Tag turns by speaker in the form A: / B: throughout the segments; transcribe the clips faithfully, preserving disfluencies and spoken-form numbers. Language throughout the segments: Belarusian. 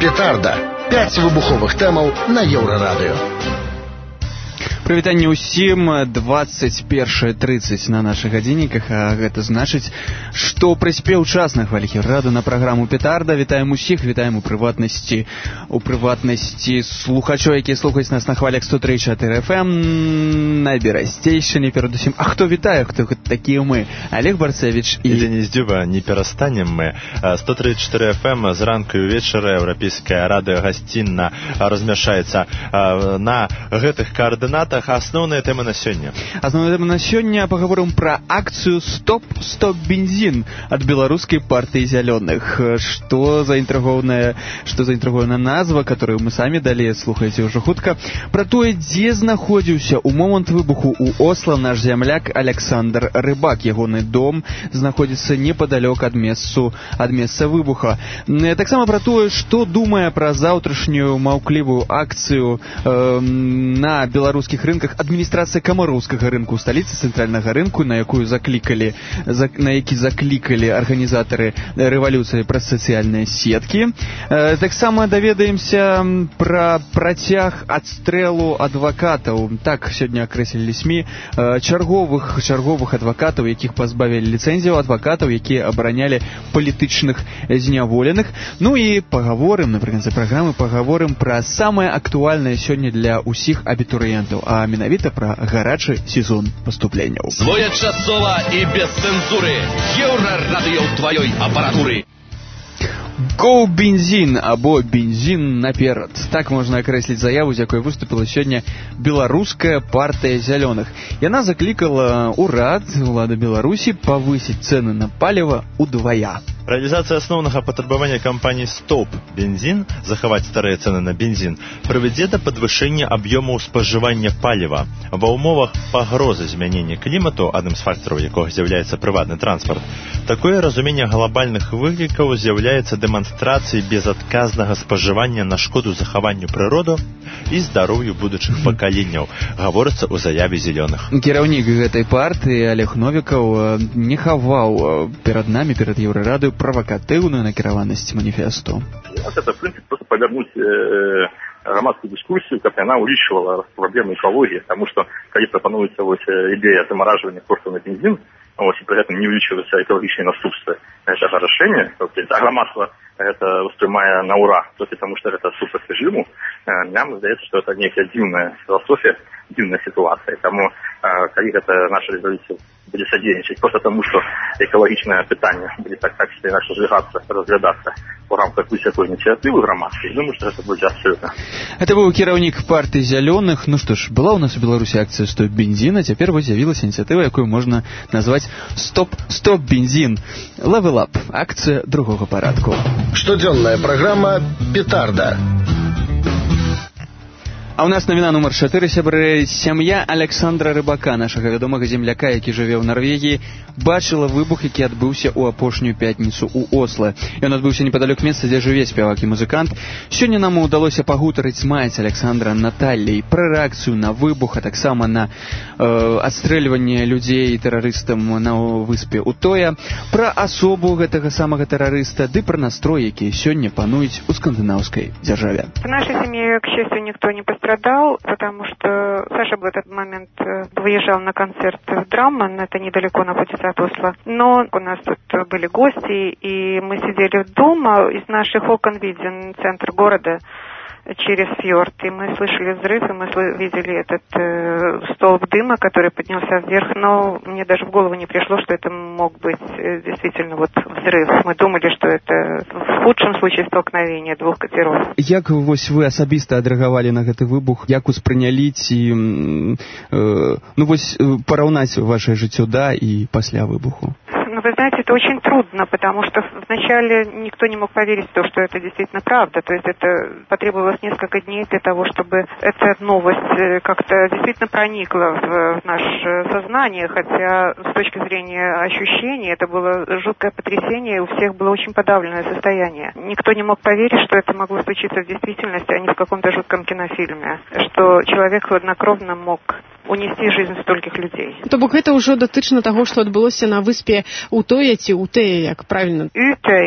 A: Петарда. Пяць выбуховых тэмаў на Еўрарадыё.
B: Прывітанне ўсім, двадцать першая тридцать на нашых гадзінніках, а гэта значыць, што прыспеў час на хвалі Еўраду на праграму Петарда. Вітаем усіх, вітаем у прыватнасці, у прыватнасці слухачоў, якія слухаюць нас на хвалях сто тры чатыры эф эм, найберасцейшыне перадусім. А хто вітае, хто такія мы? Олег Барцевич і...
C: І Денис Дзюба, не перастанем мы. сто тры чатыры эф эм зранку і ўвечары еўрапейская радыё гасцінна размяшаецца на гэтых каардынатах. Асноўная тэма на сёння.
B: Асноўная тэма на сёння паговорым пра акцыю «Стоп, стоп, бензин» ад беларускай партыі зялёных. Што за інтрыгоўная, што за інтрыгоўная назва, которую мы самі далі слухаеце ўжо хутка. Пра тое, дзе знаходзіўся ў момант выбуху ў Осла наш зямляк Александр Рыбак. Ягоны дом знаходзіцца непадалёк ад месцу, ад месца выбуха. Таксама пра тое, што думае пра заўтрашнюю маўклівую акцыю э, на беларускіх рынках адміністрацыя камароўскага рынку ў сталіцы цэнтральнага рынку, на якую заклікалі, на які заклікалі арганізатары рэвалюцыі праз сацыяльныя сеткі. Э, таксама даведаемся пра працяг адстрэлу адвакатаў. Так сёння акрэслілі СМІ э, чарговых чарговых адвакатаў, якіх пазбавілі ліцэнзіяў, адвакатаў, якія абаранялі палітычных зняволеных. Ну і паговорым, напрыканцы праграмы паговорым пра самае актуальнае сёння для ўсіх абітурыентаў, а менавіта пра гарачы сезон паступленняў.
D: Своечасова і без цэнзуры. Еўрарадыё тваёй апаратуры.
B: Go бензин або бензин наперад. Так можна акрэсліць заяву, з якой выступіла сёння беларуская партыя зялёных. Яна заклікала ўрад, улады Беларусі павысіць цэны на паліва ўдвая.
C: Рэалізацыя асноўнага патрабавання кампаніі «Стоп бензин» захаваць старыя цэны на бензін прывядзе да падвышэння аб'ёмаў спажывання паліва. Ва ўмовах пагрозы змянення клімату, адным з фактараў якога з'яўляецца прыватны транспарт, такое разуменне глобальных выклікаў з'яўляецца дэманстрацыяй безадказнага спажывання на шкоду захаванню прыроду і здароўю будучых пакаленняў, гаворыцца ў заяве зялёных.
B: Кіраўнік гэтай партыі Олег Новікаў не хаваў перад намі, перад Еўрарадыё, правокатыўную накіраванасць маніфесту.
E: Это, в принципе, просто повернуть э, громадскую дискуссию, как она увеличивала проблемы экологии, потому что, когда пропонуется вот, идея замораживания курса на бензин, вот, и при этом не увеличиваются экологичные наступства этого решения, а громадство это воспринимая на ура, только потому что это супер режиму, э, нам здається, что это некая дивная философия, дивная ситуация. Тому, э, когда это наша резолюция будет содействовать, просто потому что экологичное питание будет так, так что иначе сжигаться, разглядаться в рамках всякой инициативы громадской. Думаю, что это будет абсолютно.
B: Это был кіраўнік партии зеленых. Ну что ж, была у нас в Беларуси акция «Стоп бензин», а теперь вот з'явилась инициатива, якую можно назвать «Стоп, стоп бензин». Level Up. Акция другого порядку.
A: Штодзённая праграма «Петарда».
B: А у нас навіна нумар чатыры, сябры. Сям'я Александра Рыбака, нашага вядомага земляка, які жыве ў Нарвегіі, бачыла выбух, які адбыўся ў апошнюю пятніцу ў Осла. Ён адбыўся непадалёк месца, дзе жыве спявак і музыкант. Сёння нам удалося пагутарыць маці Александра Наталлей пра рэакцыю на выбух, а таксама на э, адстрэльванне людзей тэрарыстам на выспе Утоя, пра асобу гэтага самага тэрарыста, ды пра настрой, якія сёння пануюць у скандынаўскай дзяржаве.
F: В нашей семье, к счастью, никто не пострадал, потому что Саша в этот момент выезжал на концерт в Драмман, это недалеко находится от Осло. Но у нас тут были гости, и мы сидели дома, из наших окон виден центр города через фьорд, и мы слышали взрыв, и мы видели этот э, столб дыма, который поднялся вверх, но мне даже в голову не пришло, что это мог быть э, действительно вот взрыв. Мы думали, что это в худшем случае столкновение двух катеров.
B: Як вось вы асабіста адрэагавалі на гэты выбух? Як успрынялі ці э, ну вось параўнаць ваше жыццё да і пасля выбуху?
F: Ну, вы знаете, это очень трудно, потому что вначале никто не мог поверить в то, что это действительно правда. То есть это потребовалось несколько дней для того, чтобы эта новость как-то действительно проникла в, в наше сознание, хотя с точки зрения ощущений это было жуткое потрясение, и у всех было очень подавленное состояние. Никто не мог поверить, что это могло случиться в действительности, а не в каком-то жутком кинофильме, что человек хладнокровно мог унести жизнь стольких людей.
G: То бок гэта ўжо датычна таго, што адбылося на выспе Утоя ці Утэя, як правільна?
F: Утей.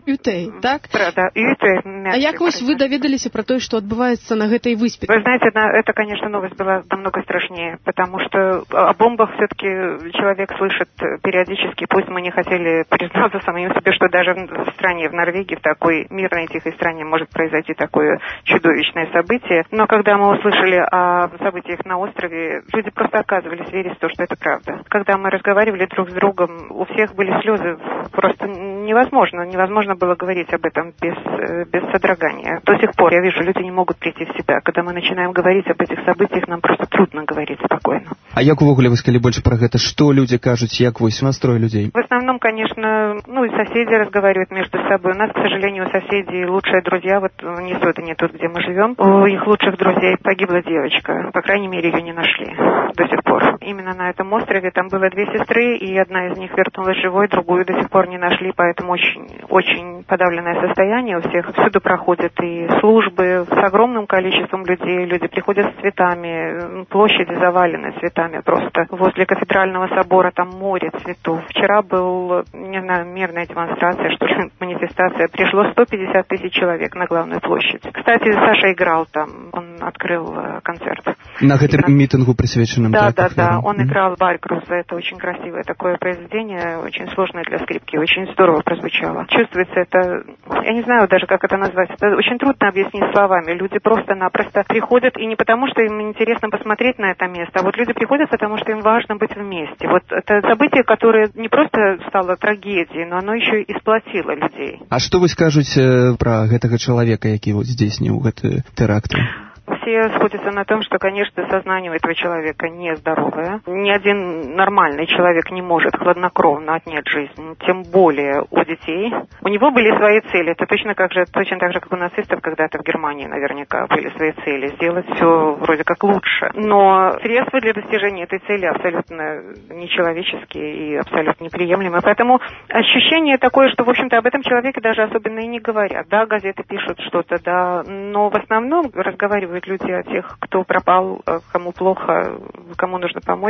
G: Ютэй, так?
F: Да, Ютэй.
G: А як вось вы даведаліся про то, что отбывается на этой выспе?
F: Вы знаете, это, конечно, новость была намного страшнее, потому что о бомбах все-таки человек слышит периодически, пусть мы не хотели признаться самим себе, что даже в стране, в Норвегии, в такой мирной тихой стране может произойти такое чудовищное событие. Но когда мы услышали о событиях на острове, люди просто отказывались верить в то, что это правда. Когда мы разговаривали друг с другом, у всех были слезы, просто невозможно, невозможно было говорить об этом без, без содрогания. До сих пор я вижу, люди не могут прийти в себя. Когда мы начинаем говорить об этих событиях, нам просто трудно говорить спокойно.
B: А як увогуле вы сказали больше про это? Что люди кажут, як вось настрой людей?
F: В основном, конечно, ну и соседи разговаривают между собой. У нас, к сожалению, у соседей лучшие друзья, вот не тут и не тут, где мы живем. У их лучших друзей погибла девочка. По крайней мере, ее не нашли до сих пор. Именно на этом острове там было две сестры, и одна из них вернулась живой, другую до сих пор не нашли, поэтому очень, очень подавленное состояние у всех. Всюду проходят и службы с огромным количеством людей. Люди приходят с цветами, площади завалены цветами просто. Возле кафедрального собора там море цветов. Вчера был, не знаю, мирная демонстрация, что ли, манифестация. Пришло сто пятьдесят тысяч человек на главную площадь. Кстати, Саша играл там, он открыл концерт.
B: На этом митингу присвященном?
F: Да, да, да. Он играл Вальгруза. Это очень красивое такое произведение, очень сложное для скрипки, очень здорово прозвучало. Чувствуется это, я не знаю даже, как это назвать, это очень трудно объяснить словами. Люди просто-напросто приходят, и не потому, что им интересно посмотреть на это место, а вот люди приходят, потому что им важно быть вместе. Вот это событие, которое не просто стало трагедией, но оно еще и сплотило людей.
B: А что вы скажете про этого человека, який вот здзейсніў гэты теракт?
F: Все сходятся на том, что, конечно, сознание у этого человека нездоровое. Ни один нормальный человек не может хладнокровно отнять жизнь, тем более у детей. У него были свои цели. Это точно, как же, точно так же, как у нацистов когда-то в Германии наверняка были свои цели. Сделать все вроде как лучше. Но средства для достижения этой цели абсолютно нечеловеческие и абсолютно неприемлемые. Поэтому ощущение такое, что, в общем-то, об этом человеке даже особенно и не говорят. Да, газеты пишут что-то, да, но в основном разговаривают люди о тех, кто пропал, кому плохо, кому нужно помочь.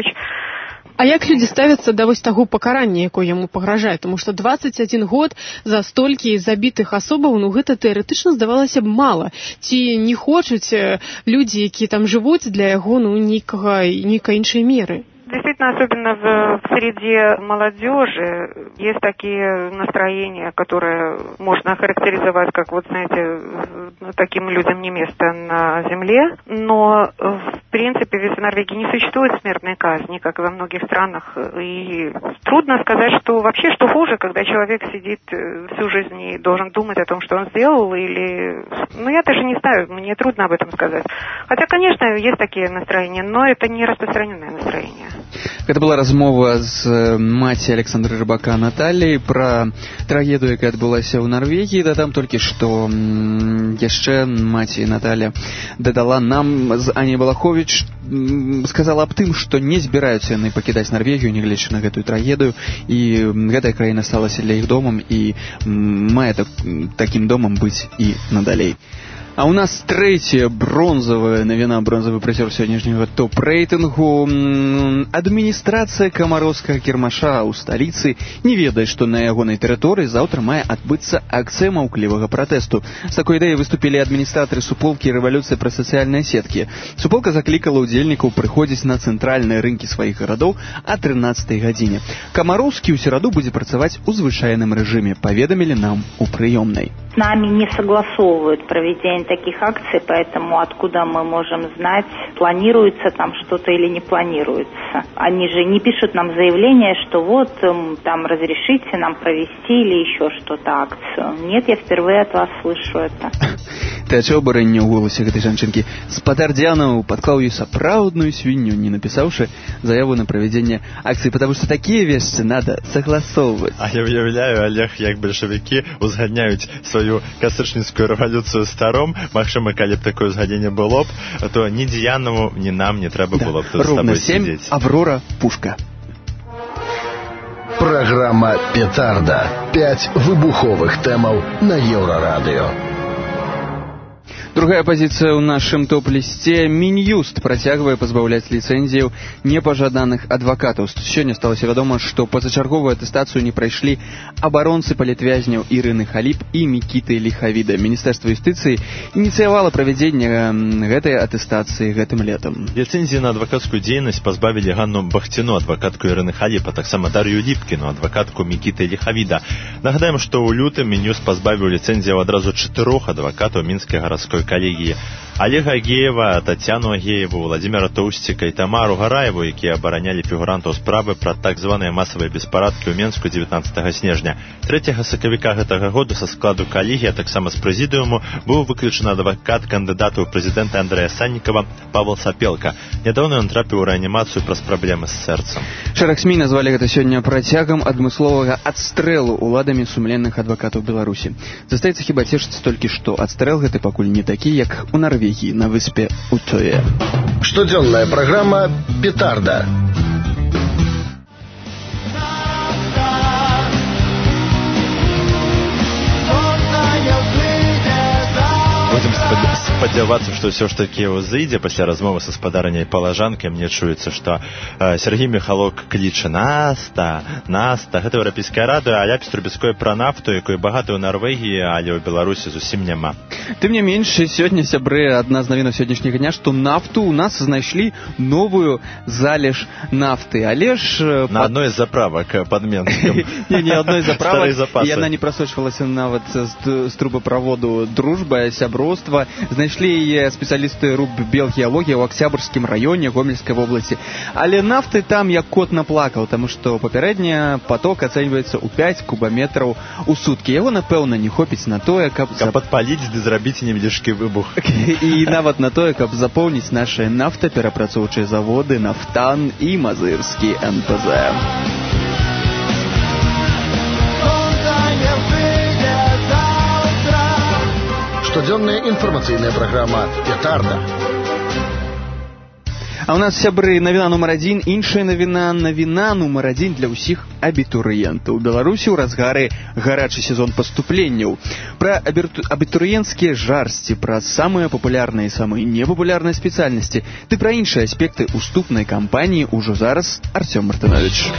G: А як люди ставятся да вось таго пакарання, якое яму пагражае? Тому што двадцать один год за столькі забітых асобаў, ну гэта тэарэтычна здавалася б мала. Ці не хочуць людзі, якія там жывуць, для яго ну нейкага нейкай іншай меры?
F: Действительно, особенно в, в среде молодежи есть такие настроения, которые можно охарактеризовать как, вот знаете, таким людям не место на земле. Но, в принципе, ведь в Норвегии не существует смертной казни, как и во многих странах. И трудно сказать, что вообще, что хуже, когда человек сидит всю жизнь и должен думать о том, что он сделал, или... Ну, я даже не знаю, мне трудно об этом сказать. Хотя, конечно, есть такие настроения, но это не распространенное настроение.
B: Гэта была размова з маці Александра Рыбака Натальей пра трагедыю, якая адбылася ў Нарвегіі. Дадам толькі, што яшчэ маці Наталья дадала нам з Аняй Балаховіч, сказала аб тым, што не збіраюцца яны пакідаць Нарвегію, нягледзячы на гэтую трагедыю, і гэтая краіна сталася для іх домам і мае так, такім домам быць і надалей. А у нас третья бронзовая навіна, бронзовый прызёр сённяшняга топ-рэйтынгу. Адміністрацыя камароўскага кірмаша ў сталіцы не ведае, што на ягонай тэрыторыі заўтра мае адбыцца акцыя маўклівага пратэсту. З такой ідэяй выступілі адміністратары суполкі рэвалюцыі праз сацыяльныя сеткі. Суполка заклікала ўдзельнікаў прыходзіць на цэнтральныя рынкі сваіх гарадоў а трынаццатай гадзіне. Камароўскі ў сераду будзе працаваць у звычайным рэжыме, паведамілі нам у прыёмнай.
H: С нами не согласовывают проведение таких акций, поэтому откуда мы можем знать, планируется там что-то или не планируется. Они же не пишут нам заявление, что вот там разрешите нам провести или еще что-то акцию. Нет, я впервые от вас слышу это.
B: Тачо барэнне ў голасе гэтай жанчынкі. Спадар Дзянаў падклаў ёй сапраўдную свінню, не напісаўшы заяву на правядзенне акцыі, потому что такие вещи надо согласовывать.
C: А я уявляю, Олег, як бальшавікі узгадняюць сваю кастрычніцкую рэвалюцыю старом. Магчыма, калі б такое узгадненне было б, то ні Дзянаву, ні нам не трэба было б тут з тобой сидзець.
B: Аврора Пушка.
A: Программа «Петарда». Пять выбуховых тэмаў на Еўрарадыё.
B: Другая пазіцыя ў нашым топ-лісце. Мін'юст працягвае пазбаўляць ліцэнзіяў непажаданых адвакатаў. Сёння сталася вядома, што пазачарговую атэстацыю не прайшлі абаронцы палітвязняў Ірыны Халіп і Мікіты Ліхавіда. Міністэрства юстыцыі ініцыявала правядзенне гэтай атэстацыі гэтым летам.
C: Ліцэнзіі на адвакацкую дзейнасць пазбавілі Ганну Бахціну, адвакатку Ірыны Халіп, а таксама Дар'ю Ліпкіну, адвакатку Мікіты Ліхавіда. Нагадаем, што ў лютым Мін'юст пазбавіў ліцэнзіяў адразу чатырох адвакатаў мінскай гарадской калегіі: Олега Агеева, Татьяну Агееву, Владимира Тоўсціка і Тамару Гараеву, якія абаранялі фігурантаў справы пра так званыя масавыя беспарадкі ў Менску дзевятнаццатага снежня. трэцяга сакавіка гэтага году са складу калегіі, а таксама з прэзідыуму, быў выключаны адвакат кандыдата ў прэзідэнта Андрэя Саннікава Павел Сапелка. Нядаўна ён трапіў у рэанімацыю праз праблемы з сэрцам.
B: Шэраг СМІ назвалі гэта сёння працягам адмысловага адстрэлу уладамі сумленных адвакатаў Беларусі. Застаецца хіба цешыцца толькі што адстрэл гэты пакуль не такі, як у Нарвегіі на выспе Утоя.
A: Штодзённая праграма «Петарда».
C: Будем спадзявацца, што ўсё ж такі ўзыдзе пасля размовы са спадарняй палажанкай. Мне чуецца, што э, Сергей Михалок кліча Наста, Наста. Гэта еўрапейская радыё, а ляпіць трубецкое пра нафту, якой багата ў Нарвегіі, але ў Беларусі зусім няма.
B: Тым не менш, сёння, сябры, адна з навінаў сённяшняга дня, што нафту ў нас знайшлі новую залеж нафты. Але ж...
C: На адной з заправак пад Менскам.
B: Не, не адной з заправак. Яна не прасочвалася нават з трубаправоду «Дружба», «Сяброўства». Знайшлі яе спецыялісты РУБ «Белгеалогія» ў Акцябрскім раёне Гомельскай вобласці. Але нафты там як кот наплакаў, таму што папярэдне паток ацэньваецца ў пяць кубаметраў у суткі. Яго, напэўна, не хопіць на тое, каб...
C: Каб падпаліць ды зрабіць невялічкі выбух.
B: І нават на тое, каб запоўніць нашыя нафтаперапрацоўчыя заводы «Нафтан» і «Мазырскі эн пэ зэ».
A: Штодзённая інфармацыйная праграма «Петарда».
B: А ў нас, сябры, навіна нумар адзін, іншая навіна, навіна нумар адзін для ўсіх абітурыентаў. У Беларусі ў разгары гарачы сезон паступленняў. Пра абітурыенцкія жарсці, пра самыя папулярныя і самыя непапулярныя спецыяльнасці, ды пра іншыя аспекты уступнай кампаніі ўжо зараз Артём Мартынович.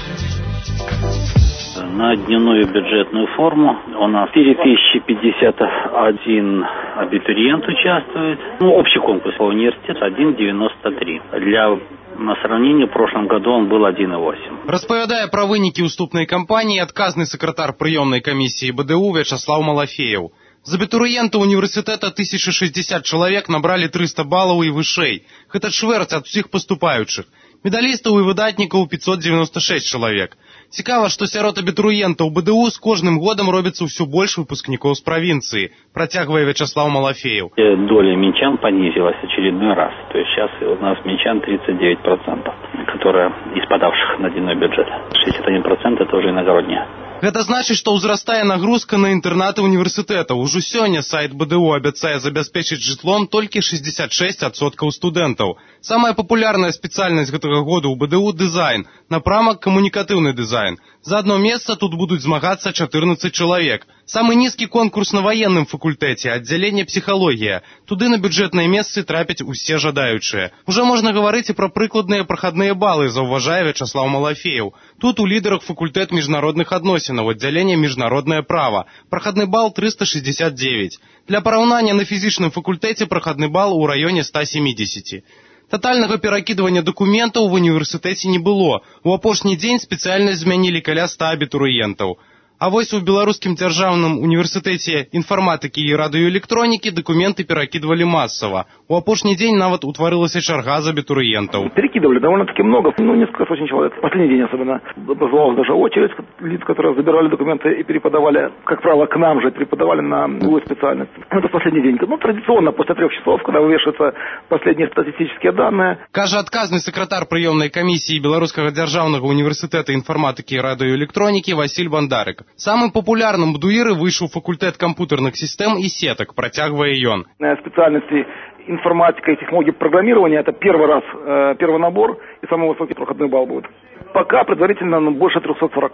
I: На дневную бюджетную форму у нас четыре тысячи пятьдесят один абитуриент участвует. Ну, общий конкурс по университету один девяносто три. Для на сравнение, в прошлом году он был один восемь.
J: Распавядае пра вынікі уступнай кампаніі адказны сакратар прыёмнай камісіі БДУ Вячаслав Малафеев. З абітурыентаў універсітэта тысяча шестьдесят чалавек набралі триста балаў і вышэй. Гэта чвэрць ад усіх паступаючых. Медалістаў і выдатнікаў пятьсот девяносто шесть чалавек. Цікава, што сярод абітурыентаў БДУ з кожным годам робіцца ўсё больш выпускнікоў з правінцыі, працягвае Вячаслав Малафеев.
I: Доля минчан понизилась очередной раз. То есть сейчас у нас минчан тридцать девять процентов, которые из подавших на дневной бюджет. шестьдесят один процент это уже иногородние.
J: Гэта значыць, што ўзрастае нагрузка на інтэрнаты універсітэта. Ужо сёння сайт БДУ абяцае забяспечыць жытлом толькі шестьдесят шесть адсоткаў студэнтаў. Самая папулярная спецыяльнасць гэтага года ў БДУ – дызайн, напрамак камунікатыўны дызайн. За одно месца тут будуць змагацца чатырнаццаць чалавек. Самы нізкі конкурс на ваенным факультэце, аддзяленне псіхалогія. Туды на бюджэтныя месцы трапяць усе жадаючыя. Уже можна гаварыць і пра прыкладныя прахадныя балы, заўважае Вячаслав Малафеев. Тут у лідарах факультэт міжнародных адносінаў, аддзяленне міжнароднае права. Прахадны бал триста шестьдесят девять. Для параўнання на фізічным факультэце прахадны бал у раёне сто семьдесят. Тотальнага перакідвання дакументаў в універсітэце не было. У апошні дзень спецыяльнасць змянілі каля ста абітурыентаў. А вось у Беларускім дзяржаўным універсітэце інфарматыкі і радыёэлектронікі дакументы перакідвалі массово. У апошні дзень нават утварылася чарга з абітурыентаў.
K: Перекидывали довольно-таки много, ну, несколько сотен человек. В последний день особенно образовалась даже очередь лиц, которые забирали документы и переподавали, как правило, к нам же, переподавали на другую специальность. Это в последний день. Ну, традиционно, после трех часов, когда вывешиваются последние статистические данные.
J: Кажа адказны сакратар прыёмнай камісіі Беларускага дзяржаўнага універсітэта інфарматыкі і радыёэлектронікі Васіль Бандарык. Самым популярным в ДУИРы вышел факультет компьютерных систем и сеток, протягивая ён.
K: Специальности информатика и технологии программирования – это первый раз, первый набор и самый высокий проходной балл будет. Пока предварительно больше триста сорок.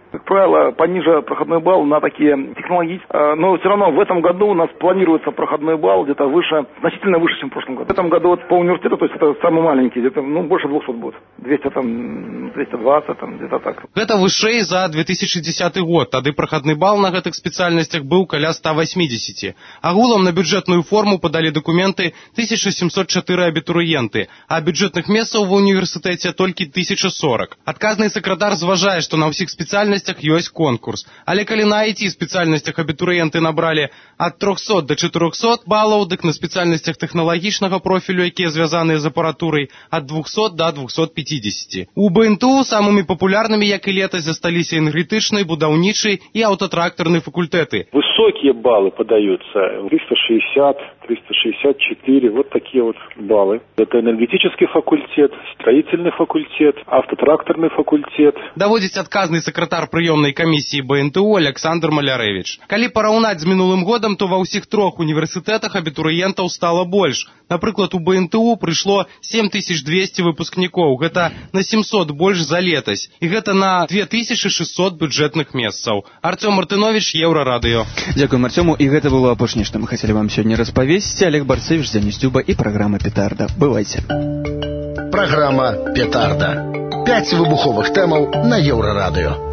K: Как правило, пониже проходной балл на такие технологические. Но все равно в этом году у нас планируется проходной балл где-то выше, значительно выше, чем в прошлом году. В этом году вот по университету, то есть это самый маленький, где-то ну, больше двухсот будет. двести, там, двести двадцать, там, где-то так.
J: Это вышэй за две тысячи десятый год. Тады проходны бал на гэтых спецыяльнасцях быў каля ста восьмидесяти. Агулам на бюджетную форму подали документы тысяча семьсот четыре абітурыенты, а бюджетных месцаў ва універсітэце толькі тысяча сорок. Адказны сакратар зважае, што на ўсіх спецыяльнасцях ёсць конкурс. Але калі на ай ти спецыяльнасцях абітурыенты набралі ад трохсот до чатырохсот балаў, дык на спецыяльнасцях тэхналагічнага профілю, якія звязаныя з апаратурай, ад двухсот до двухсот пятидесяти. У бэ эн тэ у самымі папулярнымі, як і летась, засталіся энергетычны, будаўнічы і аўтатрактарны факультэты.
L: Высокие баллы подаются, триста шестьдесят, триста шестьдесят четыре, вот такие вот баллы. Это энергетический факультет, строительный факультет, автотракторный факультет.
J: Даводзіць адказны сакратар прыёмнай камісіі бэ эн тэ у Александр Малярэвіч. Калі параўнаць з мінулым годам, то ва ўсіх трох універсітэтах абітурыентаў стала больш. Напрыклад, у бэ эн тэ у прыйшло семь тысяч двести выпускнікоў. Гэта на семьсот больш за летась. І гэта на две тысячи шестьсот бюджетных месцаў. Артём Мартынович, Еўрарадыё.
B: Дзякуем, Артёму. І гэта было апошняе, што мы хацелі вам сёння распавесці. Олег Барцевич, Дзяніс Дзюба і праграма «Петарда». Бывайце.
A: Праграма «Петарда». Пяць выбуховых тэмаў на Еўрарадыё.